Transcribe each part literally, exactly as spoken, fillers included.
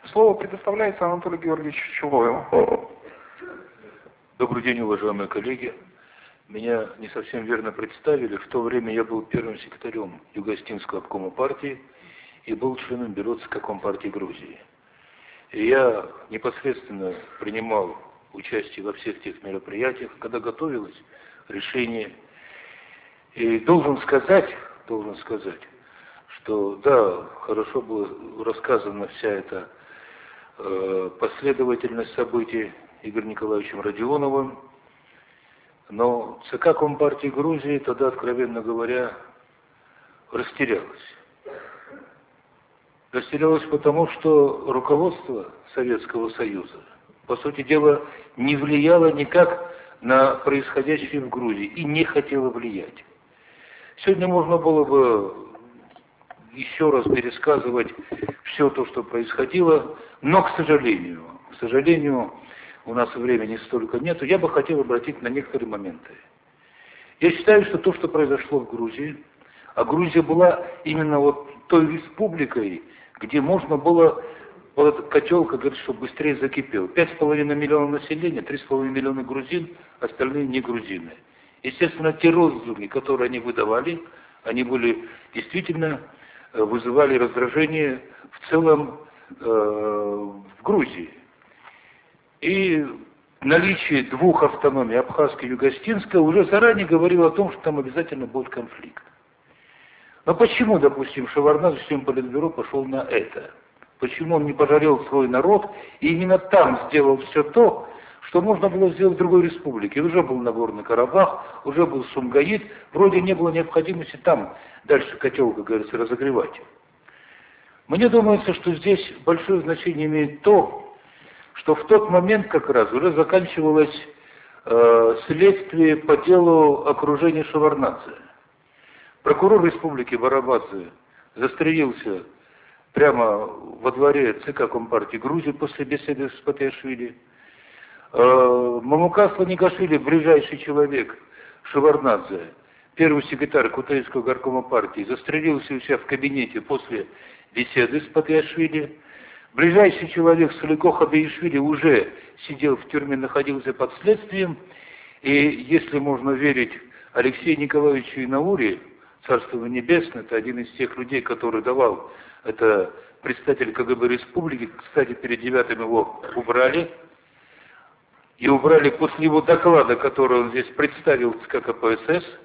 Слово предоставляется Анатолию Георгиевичу Чулоеву. Добрый день, уважаемые коллеги. Меня не совсем верно представили. В то время я был первым секретарем Юго-Остинского обкома партии и был членом бюро ЦК Компартии Грузии. И я непосредственно принимал участие во всех тех мероприятиях, когда готовилось решение. И должен сказать, должен сказать, что да, хорошо было рассказана вся эта э, последовательность событий Игорем Николаевичем Родионовым, но ЦК Компартии Грузии тогда, откровенно говоря, растерялось. Растерялось потому, что руководство Советского Союза, по сути дела, не влияло никак на происходящее в Грузии и не хотело влиять. Сегодня можно было бы еще раз пересказывать все то, что происходило, но, к сожалению, к сожалению, у нас времени столько нету, я бы хотел обратить на некоторые моменты. Я считаю, что то, что произошло в Грузии, а Грузия была именно вот той республикой, где можно было, вот этот котел, как говорится, чтобы быстрее закипел. Пять с половиной миллионов населения, три с половиной миллиона грузин, остальные не грузины. Естественно, те лозунги, которые они выдавали, они были действительно вызывали раздражение в целом э, в Грузии. И наличие двух автономий, абхазской и юго-остинской, уже заранее говорило о том, что там обязательно будет конфликт. Но почему, допустим, Шеварднадзе, член Политбюро, пошел на это? Почему он не пожалел свой народ и именно там сделал все то, что можно было сделать в другой республике? Уже был Нагорный Карабах, уже был Сумгаит, вроде не было необходимости там дальше котел, как говорится, разогревать. Мне думается, что здесь большое значение имеет то, что в тот момент как раз уже заканчивалось э, следствие по делу окружения Шеварднадзе. Прокурор республики Барабадзе застрелился прямо во дворе ЦК Компартии Грузии после беседы с Патиашвили. Э, Мамукас Ланигашвили, ближайший человек Шеварднадзе, первый секретарь Кутаисского горкома партии, застрелился у себя в кабинете после беседы с Патиашвили. Ближайший человек Салико Хабиишвили уже сидел в тюрьме, находился под следствием. И если можно верить Алексею Николаевичу Инаури, Царство Небесное, это один из тех людей, который давал, это представитель КГБ Республики, кстати, перед девятым его убрали. И убрали после его доклада, который он здесь представил в ЦК КПСС.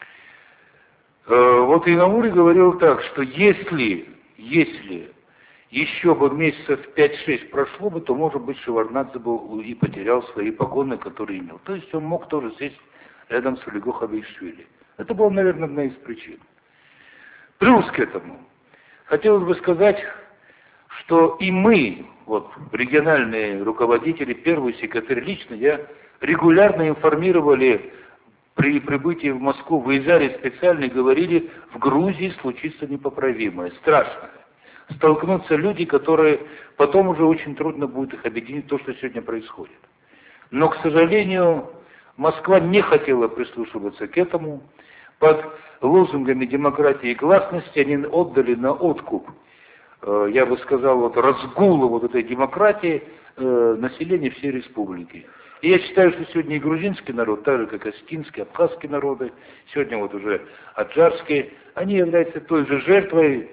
Вот Инаури говорил так, что если, если еще бы месяцев пять-шесть прошло бы, то, может быть, Шеварднадзе бы и потерял свои погоны, которые имел. То есть он мог тоже сесть рядом с Салико Хабиишвили. Это была, наверное, одна из причин. Плюс к этому, хотелось бы сказать, что и мы, вот, региональные руководители, первый секретарь лично, я регулярно информировали при прибытии в Москву, выезжали специально и говорили, в Грузии случится непоправимое, страшное. Столкнутся люди, которые потом уже очень трудно будет их объединить, то, что сегодня происходит. Но, к сожалению, Москва не хотела прислушиваться к этому. Под лозунгами демократии и гласности они отдали на откуп, э, я бы сказал, вот, разгула вот этой демократии э, населения всей республики. И я считаю, что сегодня и грузинский народ, так же как и остинский, абхазский народы, сегодня вот уже аджарские, они являются той же жертвой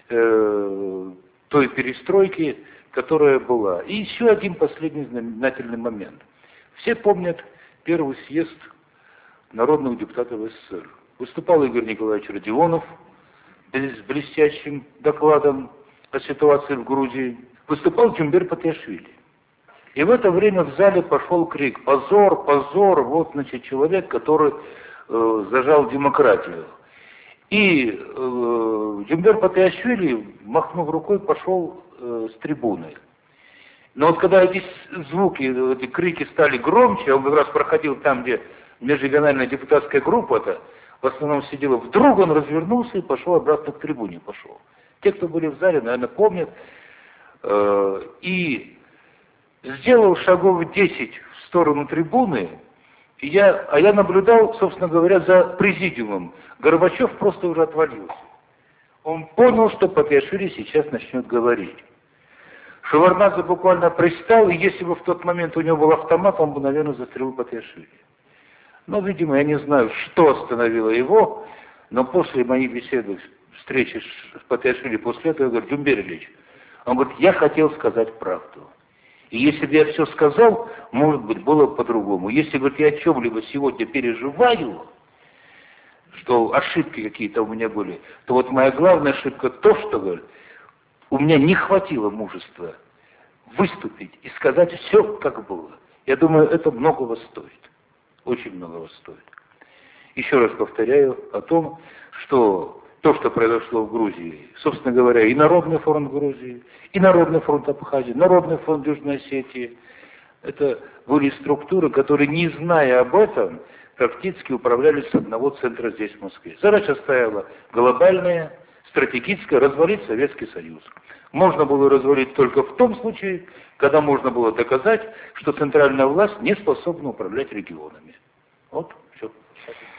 э, той перестройки, которая была. И еще один последний знаменательный момент. Все помнят первый съезд народных депутатов СССР. Выступал Игорь Николаевич Родионов с блестящим докладом о ситуации в Грузии. Выступал Джумбер Патиашвили. И в это время в зале пошел крик: «Позор, позор!» Вот, значит, человек, который э, зажал демократию. И э, Джумбер Патиашвили, махнув рукой, пошел э, с трибуны. Но вот когда эти звуки, эти крики стали громче, он как раз проходил там, где межрегиональная депутатская группа-то в основном сидела, вдруг он развернулся и пошел обратно к трибуне. Пошел. Те, кто были в зале, наверное, помнят. Э, и сделал шагов десять в сторону трибуны, и я, а я наблюдал, собственно говоря, за президиумом. Горбачев просто уже отвалился. Он понял, что Патиашвили сейчас начнет говорить. Шеварднадзе буквально пристал, и если бы в тот момент у него был автомат, он бы, наверное, застрелил Патиашвили. Но, видимо, я не знаю, что остановило его, но после моей беседы, встречи с Патиашвили после этого, я говорю: Джумбер Ильич, он говорит, я хотел сказать правду. И если бы я все сказал, может быть, было по-другому. Если, говорит, я о чем-либо сегодня переживаю, что ошибки какие-то у меня были, то вот моя главная ошибка то, что, говорит, у меня не хватило мужества выступить и сказать все, как было. Я думаю, это многого стоит. Очень многого стоит. Еще раз повторяю о том, что то, что произошло в Грузии, собственно говоря, и Народный фронт Грузии, и Народный фронт Абхазии, Народный фронт Южной Осетии, это были структуры, которые, не зная об этом, практически управлялись с одного центра здесь, в Москве. Задача стояла глобальная, стратегическая — развалить Советский Союз. Можно было развалить только в том случае, когда можно было доказать, что центральная власть не способна управлять регионами. Вот, все.